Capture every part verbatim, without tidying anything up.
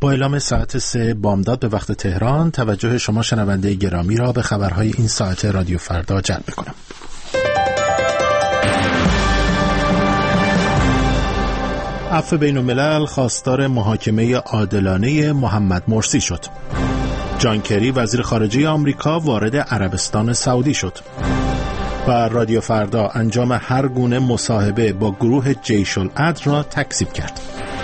با اعلام ساعت سه بامداد به وقت تهران، توجه شما شنونده گرامی را به خبرهای این ساعت رادیو فردا جلب می‌کنم. عفو بین الملل خواستار محاکمه عادلانه محمد مرسی شد. جان کری وزیر خارجه آمریکا وارد عربستان سعودی شد. و رادیو فردا انجام هر گونه مصاحبه با گروه جیش العدل را تکذیب کرد.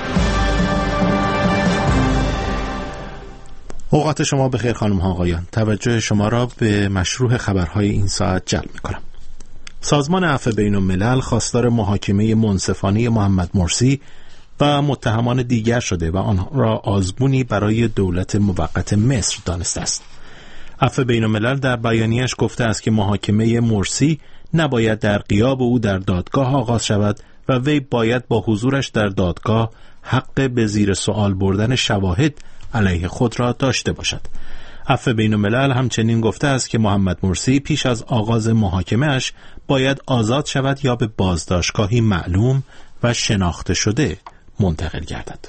اوقات شما بخیر خانم ها آقایان، توجه شما را به مشروع خبرهای این ساعت جلب می‌کنم. سازمان عفو بین الملل خواستار محاکمه منصفانه محمد مرسی و متهمان دیگر شده و آنها را آزمونی برای دولت موقت مصر دانسته است. عفو بین الملل در بیانیه‌اش گفته است که محاکمه مرسی نباید در غیاب او در دادگاه آغاز شود و وی باید با حضورش در دادگاه حق به زیر سوال بردن شواهد علیه خود را داشته باشد. عفو بین الملل همچنین گفته است که محمد مرسی پیش از آغاز محاکمه‌اش باید آزاد شود یا به بازداشتگاهی معلوم و شناخته شده منتقل گردد.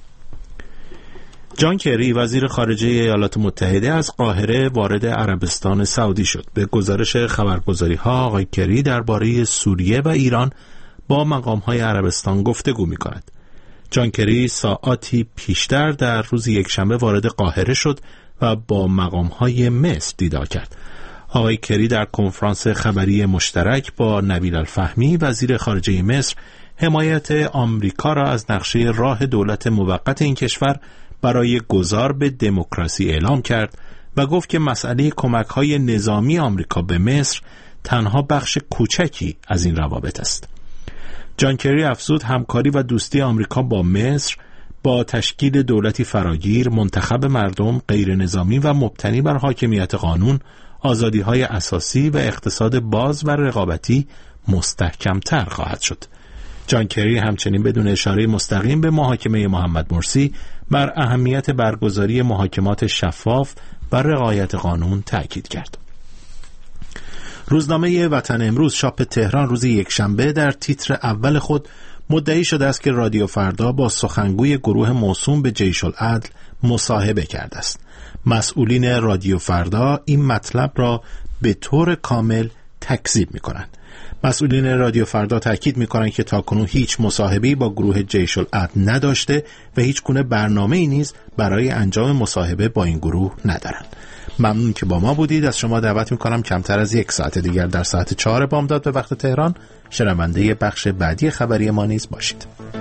جان کری وزیر خارجه ایالات متحده از قاهره وارد عربستان سعودی شد. به گزارش خبرگزاری‌ها آقای کری درباره سوریه و ایران با مقام‌های عربستان گفتگو می‌کند. جان کری ساعاتی پیشتر در روز یکشنبه وارد قاهره شد و با مقام‌های مصر دیدار کرد. آقای کری در کنفرانس خبری مشترک با نبیل الفهمی وزیر خارجه مصر حمایت آمریکا را از نقشه راه دولت موقت این کشور برای گذار به دموکراسی اعلام کرد و گفت که مسئله کمک‌های نظامی آمریکا به مصر تنها بخش کوچکی از این روابط است. جان کری افزود همکاری و دوستی آمریکا با مصر با تشکیل دولتی فراگیر، منتخب مردم، غیر نظامی و مبتنی بر حاکمیت قانون، آزادی‌های اساسی و اقتصاد باز و رقابتی مستحکم‌تر خواهد شد. جان کری همچنین بدون اشاره مستقیم به محاکمه محمد مرسی بر اهمیت برگزاری محاکمات شفاف و رعایت قانون تأکید کرد. روزنامه وطن امروز چاپ تهران روز یکشنبه در تیتر اول خود مدعی شده است که رادیو فردا با سخنگوی گروه موسوم به جیش العدل مصاحبه کرده است. مسئولین رادیو فردا این مطلب را به طور کامل تکذیب می‌کنند. مسئولین رادیو فردا تاکید می‌کنند که تاکنون هیچ مصاحبه‌ای با گروه جیش العدل نداشته و هیچ گونه برنامه‌ای نیز برای انجام مصاحبه با این گروه ندارند. ممنون که با ما بودید. از شما دعوت می‌کنم کمتر از یک ساعت دیگر در ساعت چهار بامداد به وقت تهران شنونده بخش بعدی خبری ما نیز باشید.